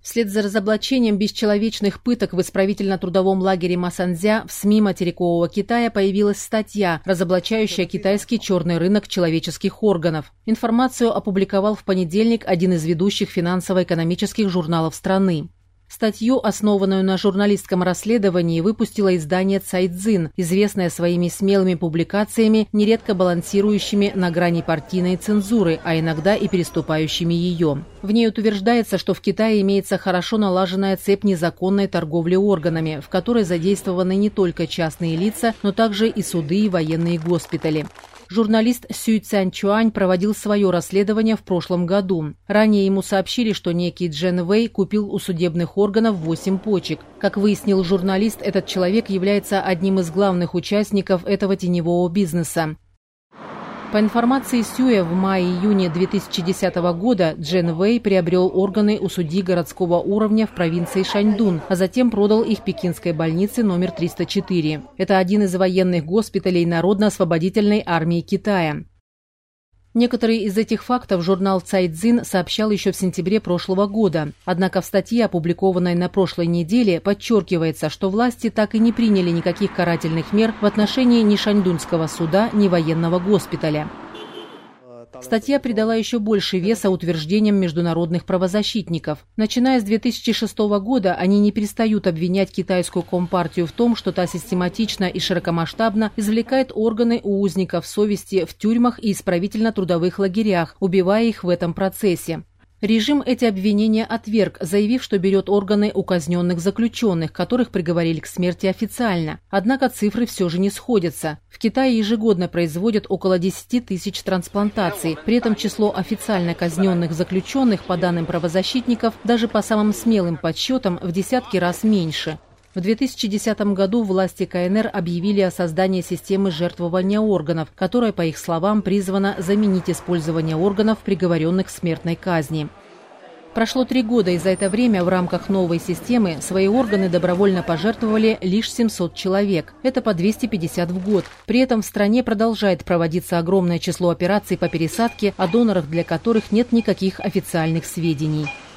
Вслед за разоблачением бесчеловечных пыток в исправительно-трудовом лагере Масанцзя в СМИ материкового Китая появилась статья, разоблачающая китайский черный рынок человеческих органов. Информацию опубликовал в понедельник один из ведущих финансово-экономических журналов страны. Статью, основанную на журналистском расследовании, выпустило издание «Цайцзин», известное своими смелыми публикациями, нередко балансирующими на грани партийной цензуры, а иногда и переступающими ее. В ней утверждается, что в Китае имеется хорошо налаженная цепь незаконной торговли органами, в которой задействованы не только частные лица, но также и суды и военные госпитали. Журналист Сюй Цяньчуань проводил свое расследование в прошлом году. Ранее ему сообщили, что некий Джен Вэй купил у судебных органов 8 почек. Как выяснил журналист, этот человек является одним из главных участников этого теневого бизнеса. По информации Сюя, в мае-июне 2010 года Джен Вэй приобрел органы у судьи городского уровня в провинции Шаньдун, а затем продал их пекинской больнице номер 304. Это один из военных госпиталей Народно-освободительной армии Китая. Некоторые из этих фактов журнал «Цайцзин» сообщал еще в сентябре прошлого года. Однако в статье, опубликованной на прошлой неделе, подчеркивается, что власти так и не приняли никаких карательных мер в отношении ни Шаньдунского суда, ни военного госпиталя. Статья придала еще больше веса утверждениям международных правозащитников. Начиная с 2006 года они не перестают обвинять китайскую компартию в том, что та систематично и широкомасштабно извлекает органы у узников совести в тюрьмах и исправительно-трудовых лагерях, убивая их в этом процессе. Режим эти обвинения отверг, заявив, что берет органы у казненных заключенных, которых приговорили к смерти официально. Однако цифры все же не сходятся. В Китае ежегодно производят около 10 тысяч трансплантаций. При этом число официально казненных заключенных, по данным правозащитников, даже по самым смелым подсчетам, в десятки раз меньше. В 2010 году власти КНР объявили о создании системы жертвования органов, которая, по их словам, призвана заменить использование органов, приговоренных к смертной казни. Прошло 3 года, и за это время в рамках новой системы свои органы добровольно пожертвовали лишь 700 человек. Это по 250 в год. При этом в стране продолжает проводиться огромное число операций по пересадке, о донорах для которых нет никаких официальных сведений.